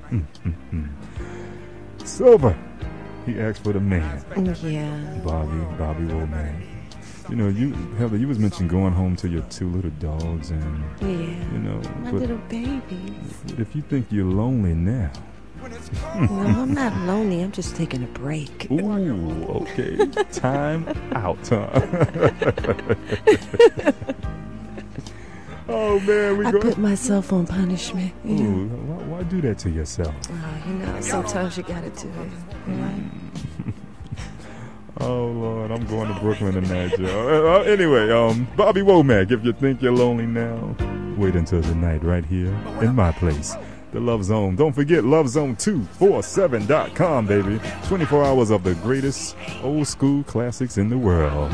Silver. He asked for the man. Yeah. Bobby Womack. You know, Heather, you was mentioning going home to your two little dogs and, you know. My little babies. If you think you're lonely now. No, I'm not lonely. I'm just taking a break. Ooh, okay. Time out, huh? Oh, man. I put myself on punishment. Ooh, why do that to yourself? Oh, you know, sometimes you got to do it. Oh, Lord, I'm going to Brooklyn tonight, y'all. Anyway, Bobby Womack, if you think you're lonely now, wait until tonight right here in my place, the Love Zone. Don't forget lovezone247.com, baby. 24 hours of the greatest old school classics in the world.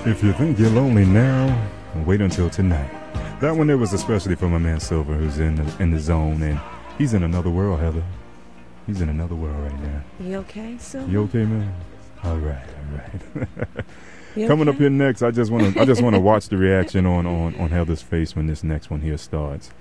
If you think you're lonely now, wait until tonight. That one there was especially for my man Silver, who's in the zone, and he's in another world, Heather. He's in another world right now. You okay, Silver? You okay, man? All right. Coming okay? up here next, I just want to watch the reaction on Heather's face when this next one here starts.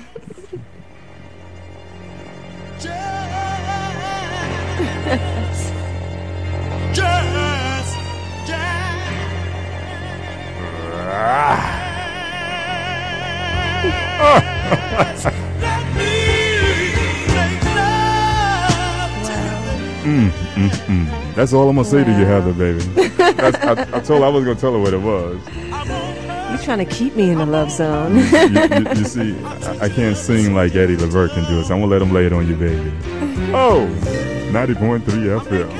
That's all I'm gonna say to you, Heather, baby. I told her I was gonna tell her what it was. You're trying to keep me in the love zone. you see, I can't sing like Eddie Levert can do it, so I'm gonna let him lay it on you, baby. Oh, 90.3 FM.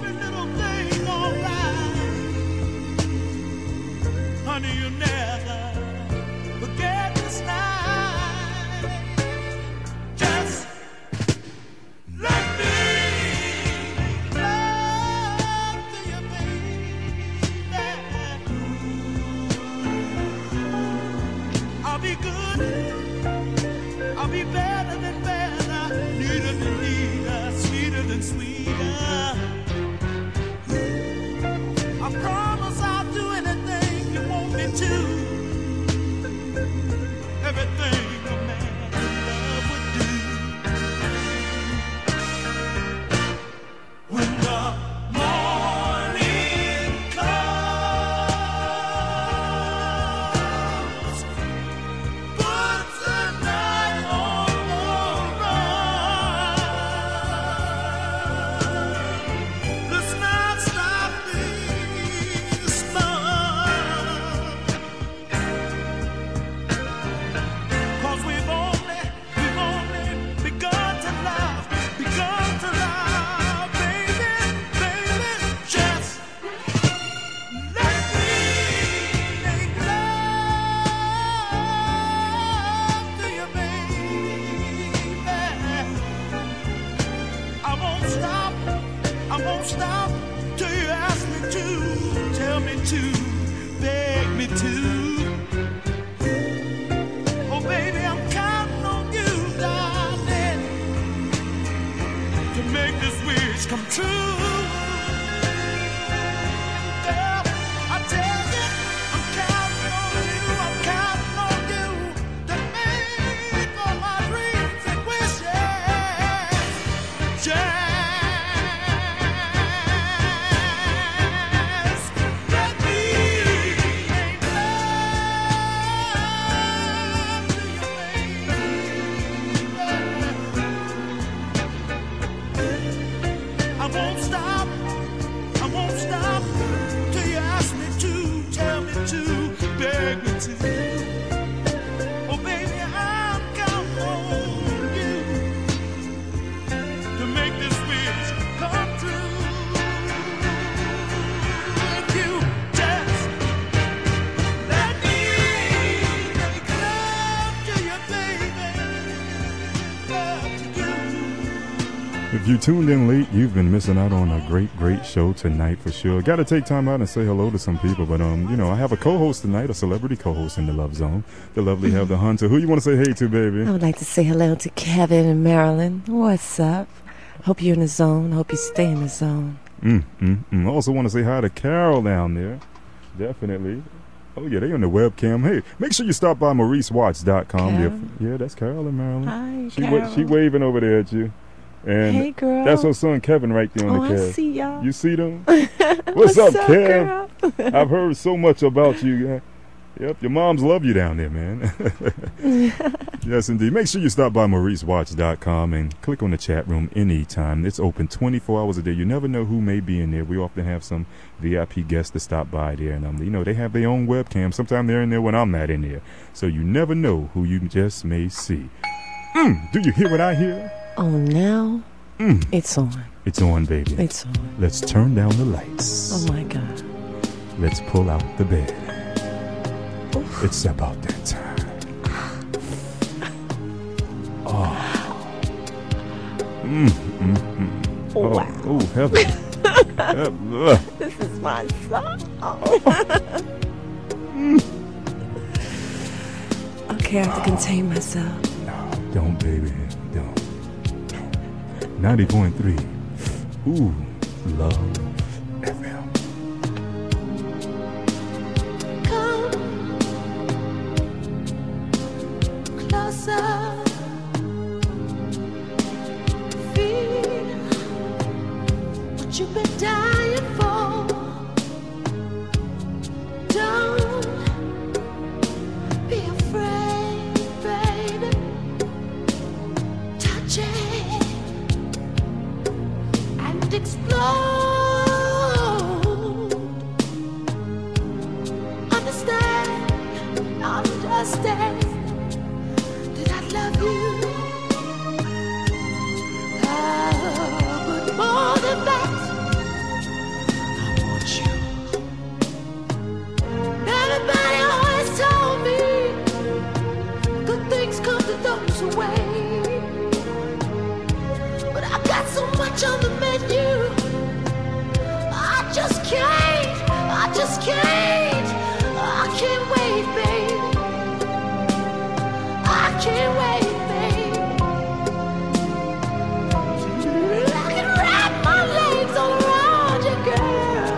If you tuned in late, you've been missing out on a great show tonight for sure. Got to take time out and say hello to some people, but I have a co-host tonight, a celebrity co-host in the Love Zone, the lovely Heather Hunter. Who you want to say hey to, baby? I would like to say hello to Kevin and Marilyn. What's up? Hope you're in the zone. Hope you stay in the zone. I also want to say hi to Carol down there. Definitely. Oh, yeah, they on the webcam. Hey, make sure you stop by MauriceWatts.com. Yeah, that's Carol and Marilyn. Hi, Carol. She waving over there at you. And hey, girl. That's her son Kevin right there on the cab. I see y'all. You see them? What's up, Kev? I've heard so much about you. Yep, your moms love you down there, man. Yes, indeed. Make sure you stop by MauriceWatts.com and click on the chat room anytime. It's open 24 hours a day. You never know who may be in there. We often have some VIP guests to stop by there. And, they have their own webcam. Sometimes they're in there when I'm not in there. So you never know who you just may see. Do you hear what I hear? Oh, now it's on. It's on, baby. It's on. Let's turn down the lights. Oh, my God. Let's pull out the bed. Oof. It's about that time. Oh. Wow. Oh, Heather. This is my song. Okay, I have to contain myself. No, don't, baby. Don't. 90.3. Ooh, Love FM. Come closer. Feel what you've been dying for. Don't be afraid, baby. Touch it and explode. Understand that I love you. But more than that, I want you. Everybody always told me good things come to those who wait. But I got so much on the menu. I just can't wait, baby. I can't wait, baby. I can wrap my legs all around you, girl.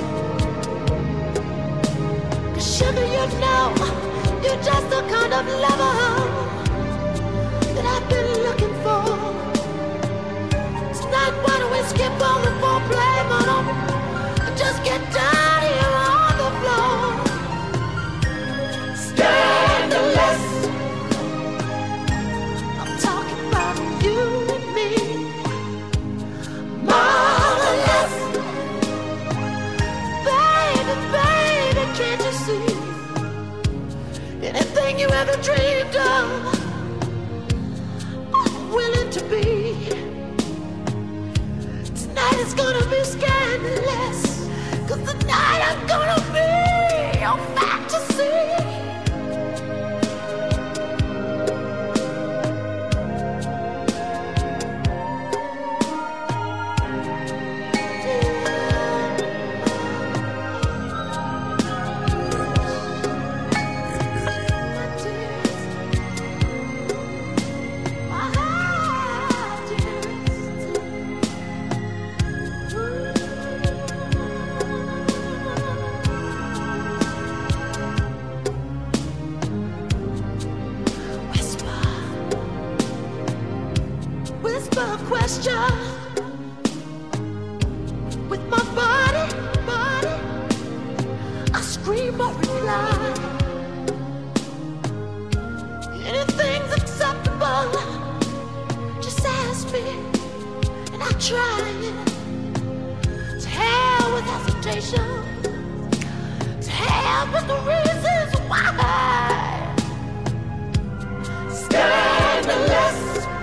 'Cause sugar, you know, you're just the kind of lover that I've been looking for. Tonight, why don't we skip all the foreplay, man? Just get down here on the floor. Scandalous. I'm talking about you and me. Marvelous. Baby, baby, can't you see? Anything you ever dreamed of, I'm willing to be. Tonight is gonna be scandalous. 'Cause tonight I'm gonna be your fantasy. Whisper a question with my body. I scream or reply. Anything's acceptable. Just ask me, and I'll try it. To hell with hesitation. To hell with the reasons why. Scandalous.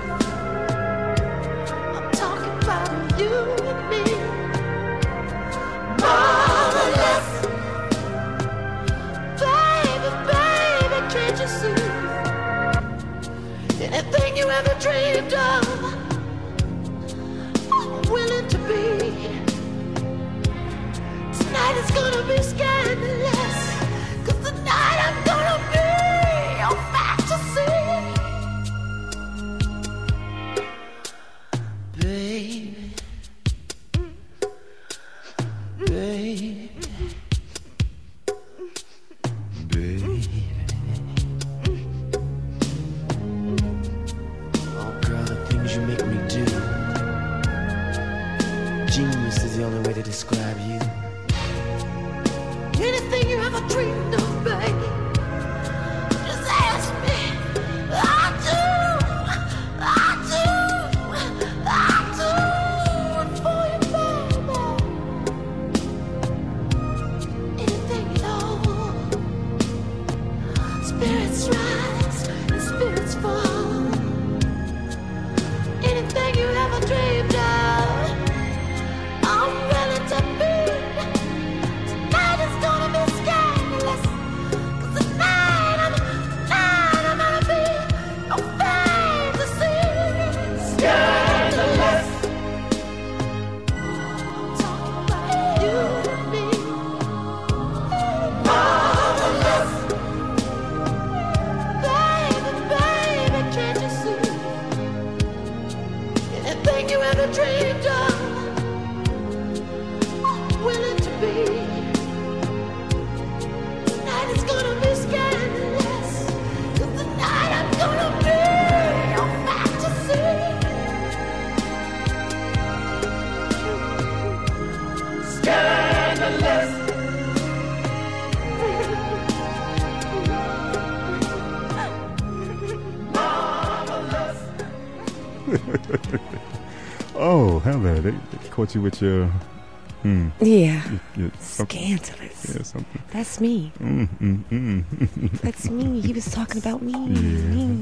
You and me, marvelous. Baby, baby, can't you see? Anything you ever dreamed of, I'm willing to be. Tonight is gonna be scandalous. 'Cause tonight I'm gonna be your fantasy. Baby. Oh girl, the things you make me do. Genius is the only way to describe you. Heather, they caught you with your... Yeah. your Scandalous. Yeah, something. That's me. That's me. He was talking about me. Yeah.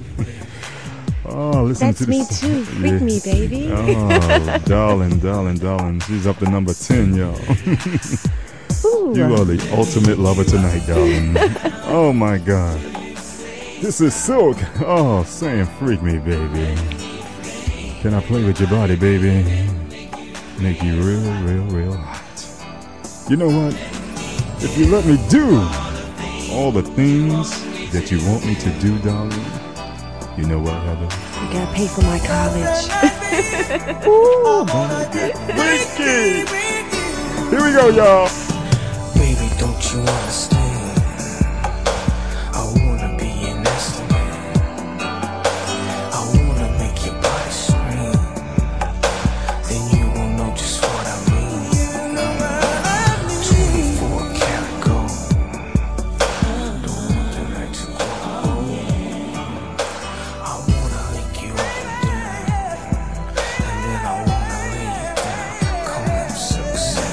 Oh, listen That's to me this. too. Freak me, baby. Oh, darling. She's up to number 10, y'all. Ooh. You are the ultimate lover tonight, darling. Oh, my God. This is Silk. Oh, saying freak me, baby. Can I play with your body, baby? Make you real hot. You know what? If you let me do all the things that you want me to do, darling, you know what, Heather? You gotta pay for my college. Ooh, Ricky! Here we go, y'all. Baby, don't you understand? I wanna be an instrument. I wanna make your body scream. Then you will know just what I mean. 24 karat gold. Don't want the night to go cold. I wanna lick you up and down, and then I wanna lay you down. Come on, so sad.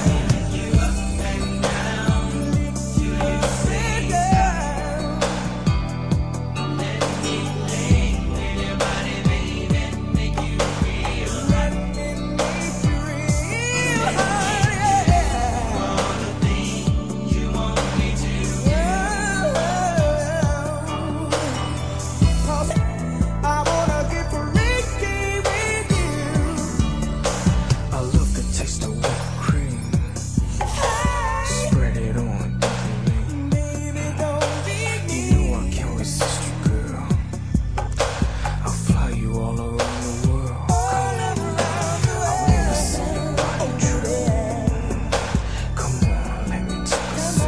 I love the taste of whipped cream. Spread it on, baby. You know I can't resist you, girl. I'll fly you all around the world. I wanna see your body drip. Come on, let me take a sip.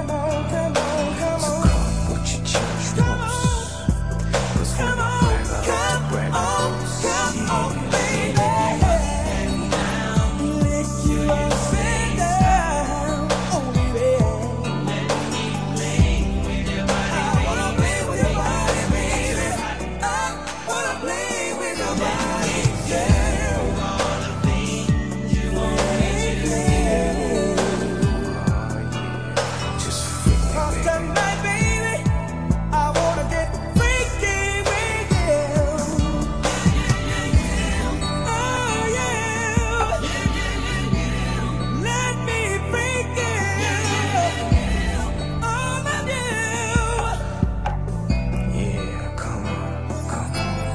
So come what you cherish most. 'Cause when I brag, I like to brag the most. Just freak me, baby. Yeah, come on.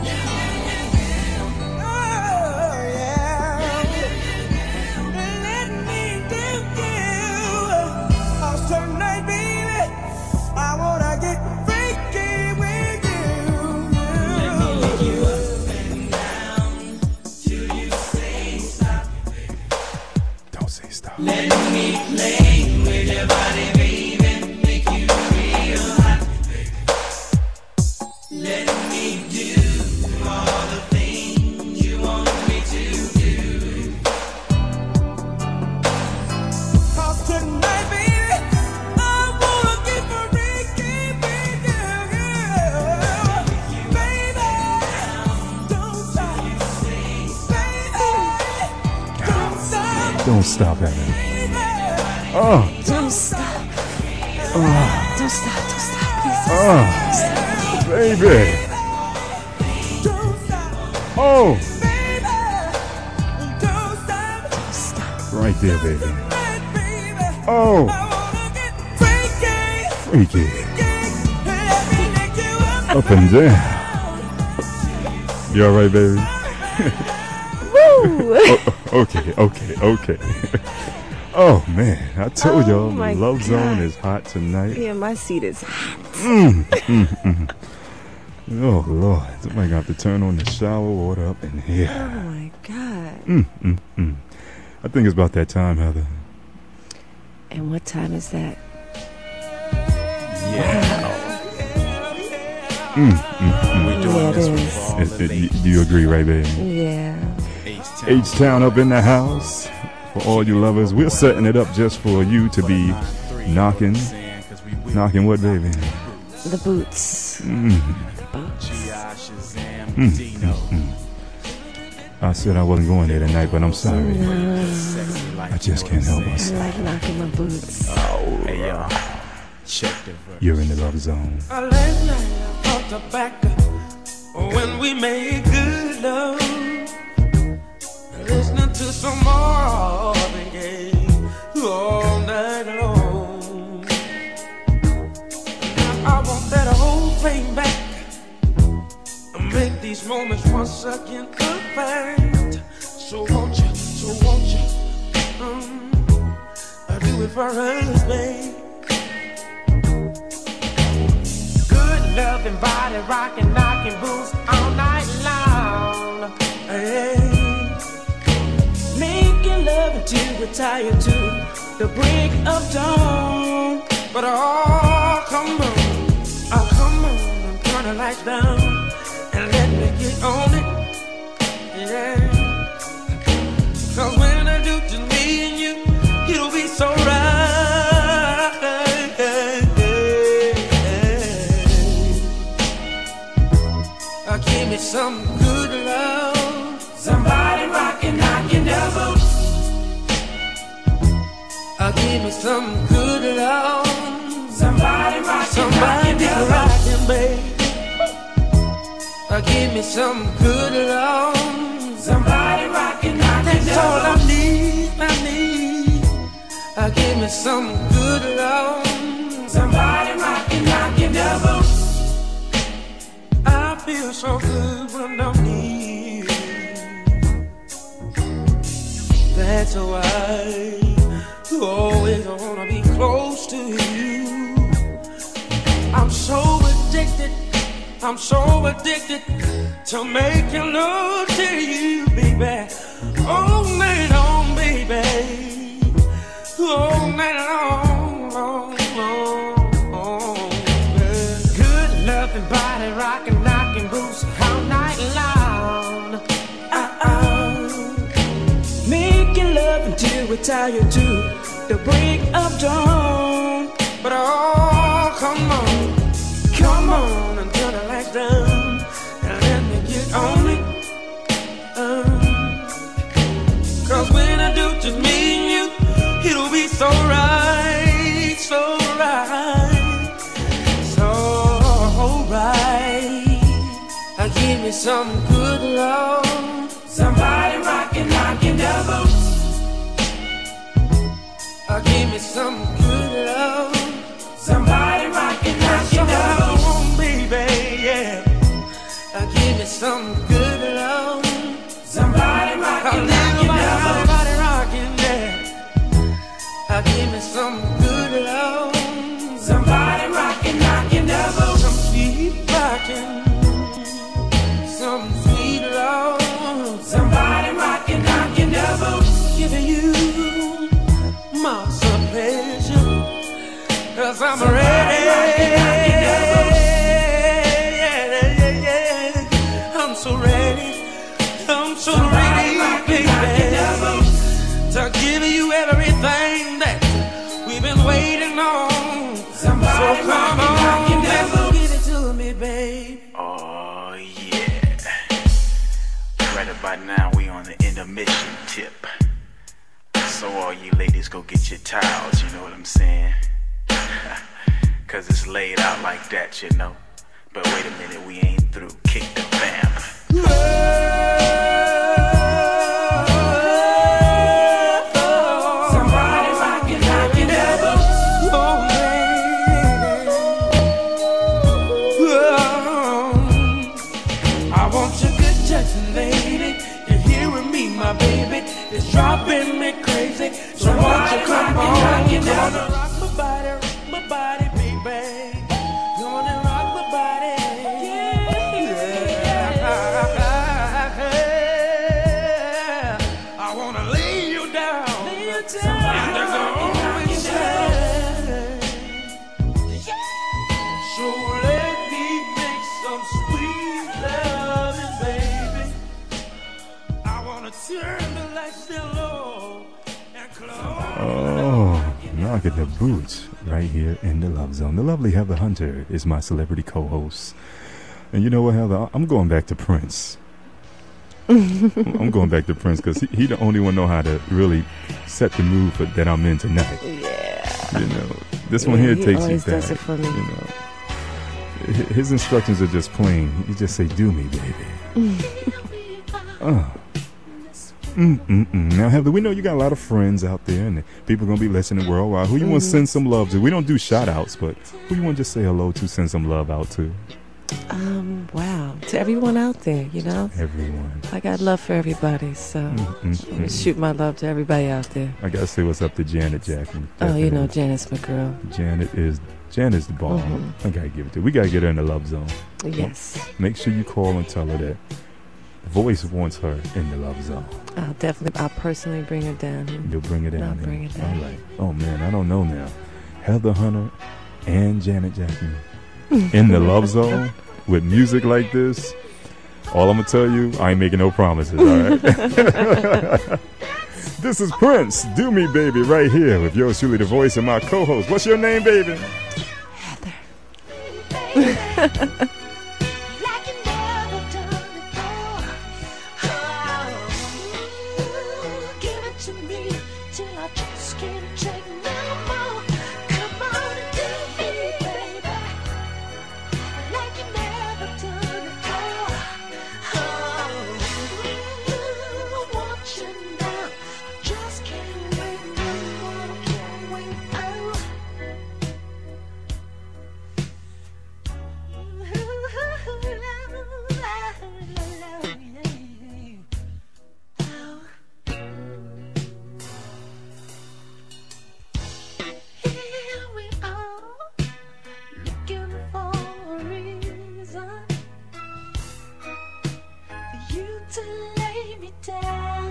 Don't say stop. Don't stop, Heather. Oh, Don't stop. Don't stop. Please. baby. Oh, right there, baby. Oh, freaky. Up and down. You all right, baby? Woo! Okay. Oh, man. I told y'all my the Love Zone God. is hot tonight. Yeah, my seat is hot. Oh, Lord. Somebody got to turn on the shower water up in Oh here. my God. I think it's about that time, Heather. And what time is that? Yeah, it is. Do you agree, right, baby? Yeah. H-Town up in the house. For all you lovers, we're setting it up just for you to be knocking. Knocking what, baby? The boots. The boots. I said I wasn't going there tonight, but I'm sorry. I just can't help I myself. like knocking my boots. Hey, yo. Check the verse. You're in the love zone. Last night I thought back when we made good love, listening to some Marvin Gaye all night long. Now I want that whole thing back, make these moments once again perfect. So won't you do it for us, babe? Good loving, body rocking, knocking boots all night long. Hey. Making love until we're tired to the break of dawn. But come on, turn the lights down and let me get on it. Yeah. 'Cause when I do to me and you, it'll be so right. Give me some good love. Somebody rockin', knockin' the boots. Give me some good love. Somebody rockin', baby. Give me some good love. Somebody rockin', knockin' that's all I need. Give me some good love. Somebody rockin', knockin' the boots. I feel so good when I'm near. That's why you always wanna be close to you. I'm so addicted to making love to you, baby. All night long, baby. All night long, long. Good loving, body rocking, knocking boots all night long. Making love until we're tired to the break of dawn. But come on and turn the lights down and let me get on it. 'Cause when I do just me and you, it'll be so right, so right, so right. Give me some good love. Somebody rockin', knockin' the boots. Give me some good love. Somebody rockin', knockin' the boots, baby, yeah. Give me some good love. Somebody rockin', knockin' the boots. Somebody rockin', yeah. Give me some good love. Somebody rockin', knockin' the boots. Some sweet rockin'. Some sweet love. Somebody rockin', knockin' the boots. Giving you my pleasure. 'Cause I'm ready. Yeah. I'm so ready. Baby, to give you everything that we've been waiting on. So come on, give it to me, babe. Oh, yeah. Right about now, we on the intermission tip. So all you ladies go get your towels, you know what I'm saying? 'Cause it's laid out like that, you know. But wait a minute, we ain't through. Kick the vamp. Somebody rockin', knockin' the boots. I want your good touching, lady. You're here with me, my baby. It's driving me crazy. So won't you come on? Gonna rock my body, baby. Gonna rock my body. Yeah. I wanna lay you down. And there's always so let me make some sweet loving, baby. I wanna turn the lights down low and close. Oh, knocking the boots right here in the Love Zone. The lovely Heather Hunter is my celebrity co-host. And you know what, Heather? I'm going back to Prince. I'm going back to Prince because he the only one know how to really set the mood for that I'm in tonight. Yeah. You know, this one here he takes you always back. does it for me. You know, his instructions are just plain. You just say, "Do me, baby." Now, Heather, we know you got a lot of friends out there, and people gonna be listening worldwide. Who you want to send some love to? We don't do shout outs, but who you want to just say hello to, send some love out to? Wow. To everyone out there, you know? Everyone. I got love for everybody, so shoot my love to everybody out there. I gotta say what's up to Janet Jackson. Oh, you know, Janice McGrill. Janet's the bomb. I gotta give it to her. We gotta get her in the love zone. Yes. Make sure you call and tell her that Voice wants her in the love zone. I'll personally bring her down here. You'll bring her down. I'll bring her down. All right. Oh man, I don't know now. Heather Hunter and Janet Jackson in the love zone with music like this. All I'm gonna tell you, I ain't making no promises. All right. This is Prince, Do Me Baby, right here with yours truly, the Voice, and my co-host. What's your name, baby? Heather. Like you never done before. Oh, give it to me till I just can't take no more. Come on and do me, baby. Like you never done before. Oh, I want you now. Just can't wait no more. Can't wait. Here we are, looking for a reason for you to lay me down.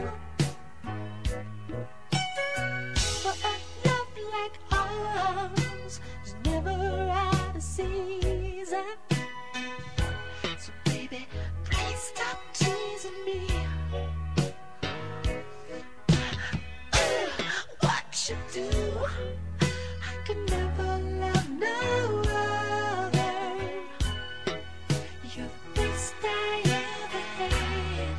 But a love like ours is never out of season. So baby, please stop teasing me. What you do, I could never love no other. You're the best I ever had.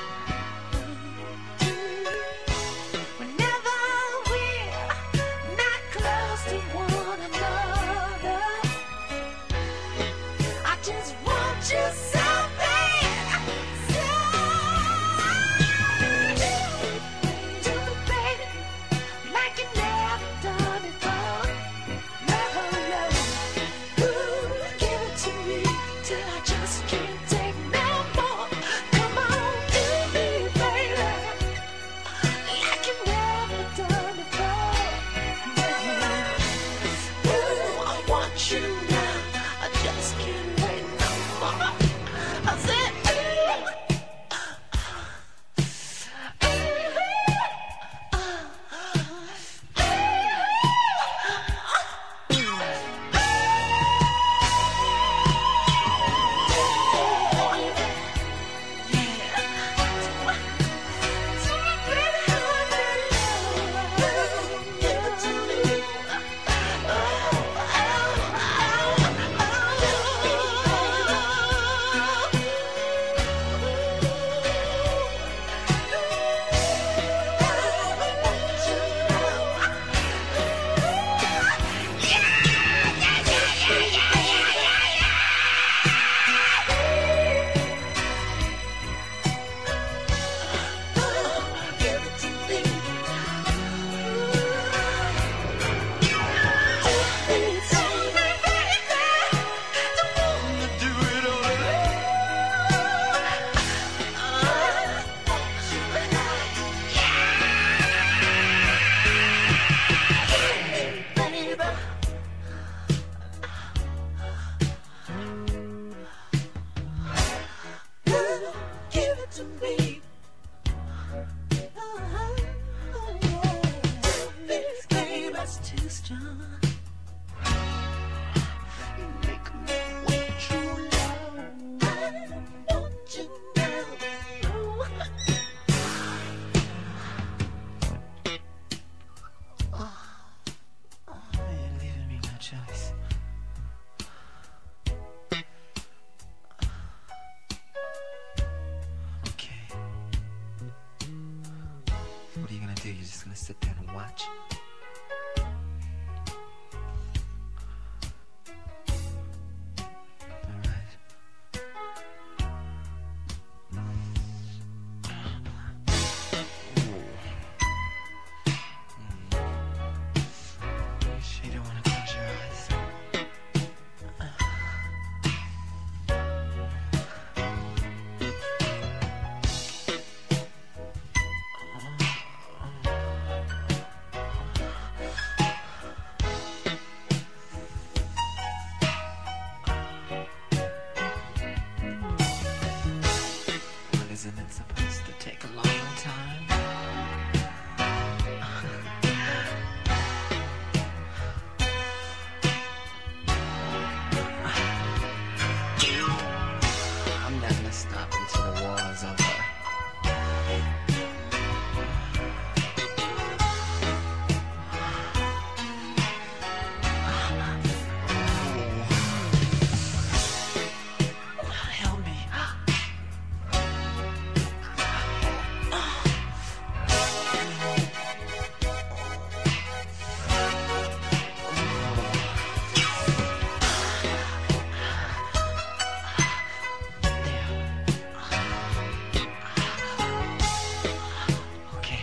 Whenever we're not close to one another, I just want you so bad. So, do baby, like you never done before. No, no. Ooh, give it to me till I just can't take no more. Come on, do me, baby, like you never done before. Ooh, I want you now. I just can't wait no more. I said, give it to me. This game is too strong. You make me wait too long. I want you now. You're leaving me no choice. Okay. to sit there and watch. All right. Sure you don't want to close your eyes? Well, isn't it supposed to take a long time? I'm not gonna stop until the war is over. Help me. Okay.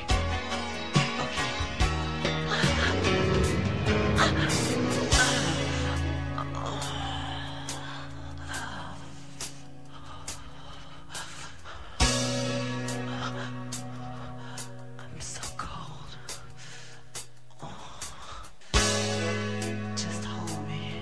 I'm so cold. Just hold me.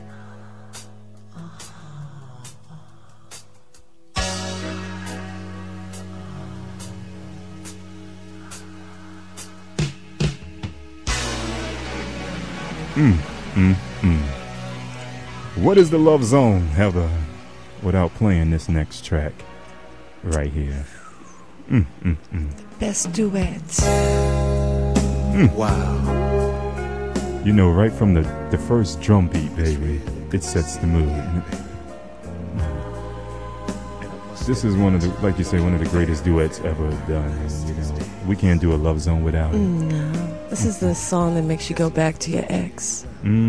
What is the Love Zone, Heather, without playing this next track right here? Best duets. Wow. You know, right from the first drum beat, baby, it sets the mood. This is one of the, like you say, one of the greatest duets ever done. And, you know, we can't do a Love Zone without it. No. This is the song that makes you go back to your ex.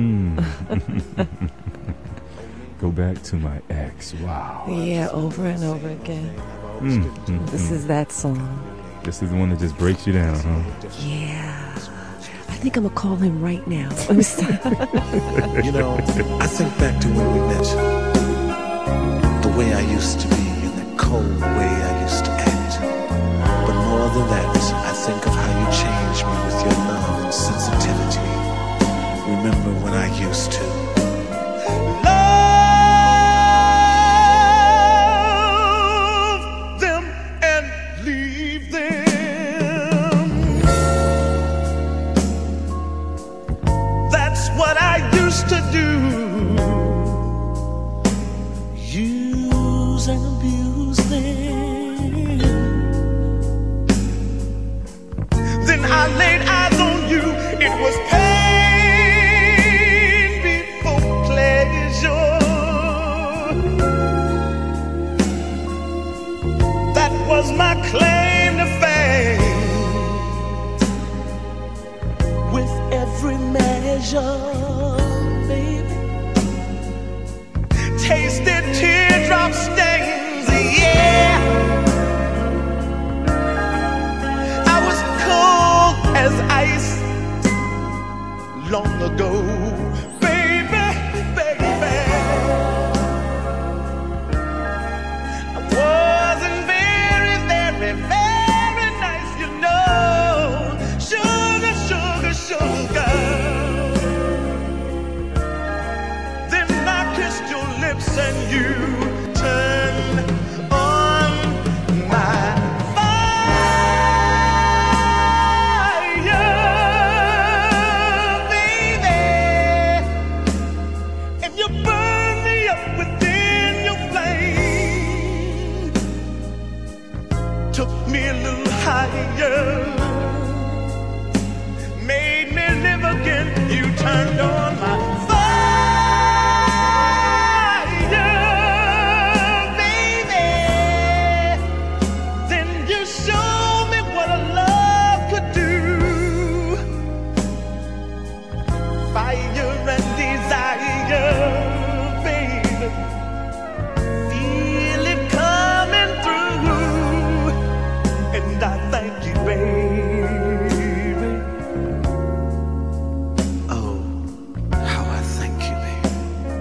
Go back to my ex. Wow. Yeah, over and over again. This is that song. This is the one that just breaks you down, huh? Yeah. I think I'm going to call him right now. Let me stop. You know, I think back to when we met. The way I used to be and the cold way I used to act. But more than that, I think of how you changed me with your love and sensitivity. Remember when I used to love them and leave them. That's what I used to do. Use and abuse them. Then I laid eyes on you. It was pain before pleasure. That was my claim to fame. With every measure, baby, tasted teardrop stains, yeah. I was cold as ice long ago, baby, baby. I wasn't very, very, very nice, you know. Sugar, sugar, sugar. Then I kissed your lips and you turned on my fire, baby. And you burned me up within your flame. Took me a little higher, made me live again. You turned on my fire. fire and desire, baby. Feel it coming through, and I thank you, baby. Oh, how I thank you, baby.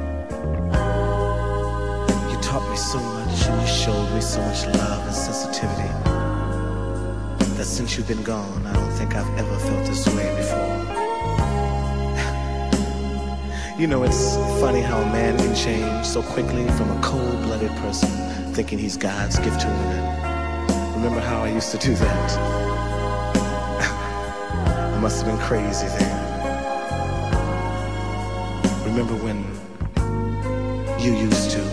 You taught me so much, and you showed me so much love and sensitivity, that since you've been gone, I don't think I've ever felt this way before. You know, it's funny how a man can change so quickly from a cold-blooded person thinking he's God's gift to women. Remember how I used to do that? I must have been crazy then. Remember when you used to?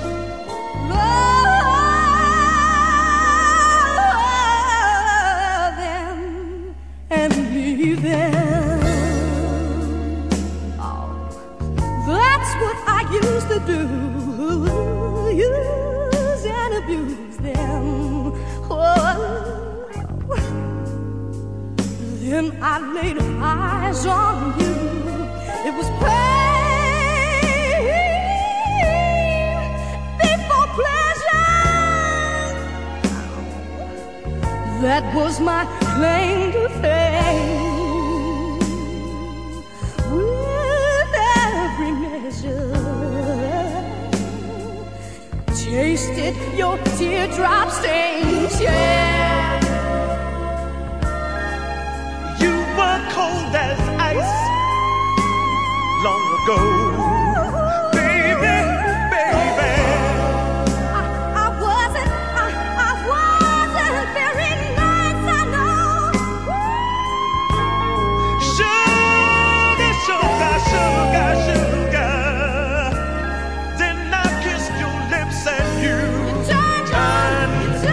Love them and leave them. Oh, that's what I used to do. Use and abuse them. Oh, then I laid eyes on you. It was pain before pleasure. That was my claim to fame. With every measure, tasted your teardrop stains, yeah. You were cold as ice long ago, baby, baby. I wasn't very nice, I know. Sugar, sugar, sugar, sugar. Then I kissed your lips and you turned on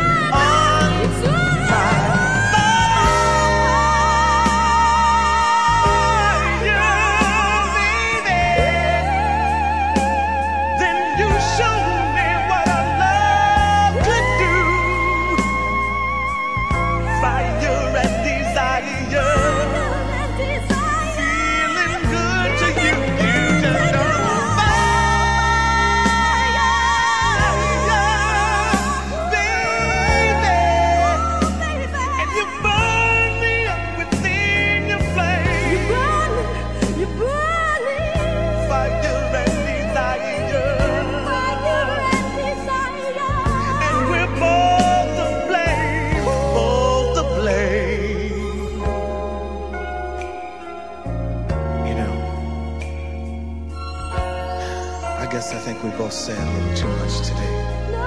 we both said a little too much today.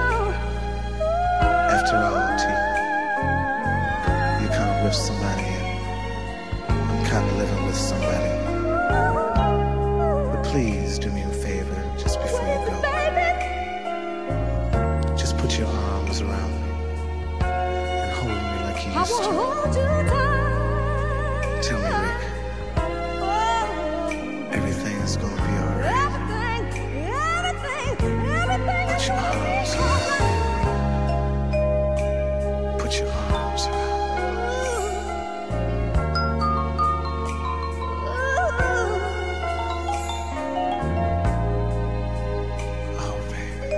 After all, T, you're kind of with somebody and I'm kind of living with somebody. But please do me a favor just before you go. Just put your arms around me and hold me like you used to. Tell me, Rick, everything's gonna be alright. Put your arms around me. Put your arms around me. Oh, baby.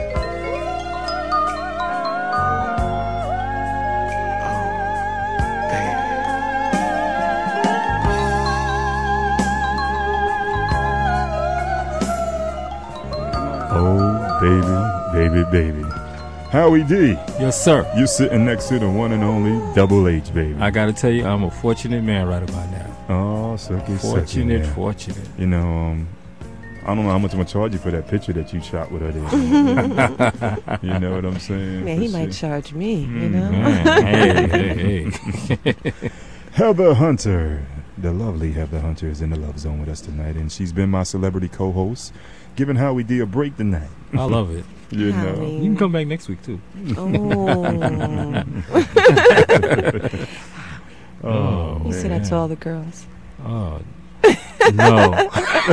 Oh, baby. Baby, baby. Howie D. Yes, sir. You're sitting next to the one and only Double H, baby. I gotta tell you, I'm a fortunate man right about now. Oh, fortunate. You know, I don't know how much I'm gonna charge you for that picture that you shot with her there. You know what I'm saying? Man, he might charge me, you know? Hey. Heather Hunter, the lovely Heather Hunter, is in the Love Zone with us tonight, and she's been my celebrity co-host, giving Howie D a break tonight. I love it. You know. You can come back next week, too. Oh, you said that to all the girls. Oh, no.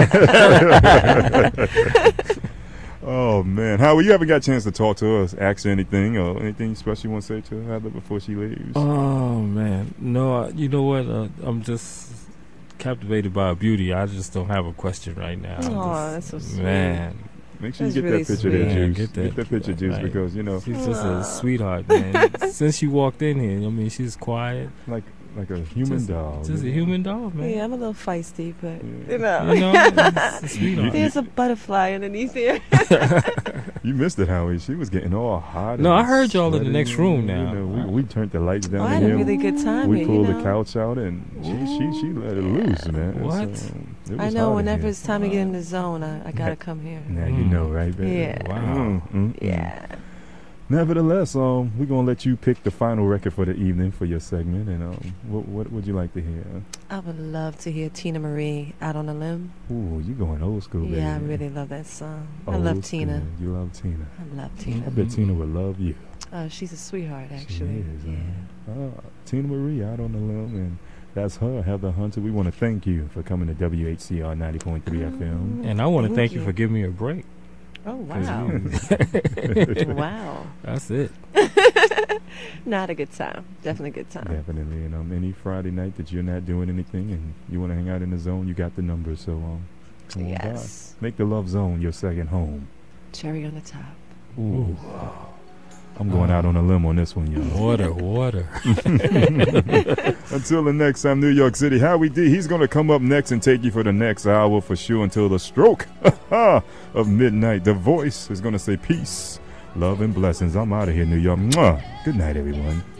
Oh, man. Howie, you haven't got a chance to talk to us, ask her anything, or anything special you want to say to Heather before she leaves? Oh, man. No, you know what? I'm just captivated by her beauty. I just don't have a question right now. Oh, that's so sweet. Man, Make sure you That's get really that picture there, sweet. Juice. Yeah, Get that picture, Juice, right. because, you know, she's just a sweetheart, man. Since she walked in here, I mean, she's quiet. like a human Just- doll. Just a you know? human dog, man. Yeah, I'm a little feisty, but Yeah. you know, You know, it's a sweetheart. there's a butterfly underneath there. You missed it, Howie. She was getting all hot. No, and I heard y'all in the sweaty, next room now. You know, we turned the lights down Oh, I in had a here. really good time We here, pulled you the know? couch out and she let it loose, man. What? So, it I was know hot in whenever here. it's time to get in the zone, I gotta come here. Now you know, right, baby? Yeah. Wow. Yeah. Nevertheless, we're gonna let you pick the final record for the evening for your segment, and what would you like to hear? I would love to hear Tina Marie, Out on a Limb. Ooh, you going old school, baby? Yeah, I really love that song. I Old love school. Tina. You love Tina. I love I Tina. bet Tina would love you. She's a sweetheart, actually. She is, yeah. Tina Marie, Out on the Limb, and that's her, Heather Hunter. We want to thank you for coming to WHCR 90.3 FM. And I want to thank Thank you you. for giving me a break. Oh, 'Cause wow. you- Wow. That's it. Not a good time. Definitely a good time. Definitely, and any Friday night that you're not doing anything and you want to hang out in the zone, you got the number. So come on Yes. by. Make the Love Zone your second home. Cherry on the top. Ooh. I'm going out on a limb on this one, y'all. Water. Until the next time, New York City, Howie D, he's going to come up next and take you for the next hour for sure until the stroke of midnight. The voice is going to say peace, love, and blessings. I'm out of here, New York. Mwah. Good night, everyone.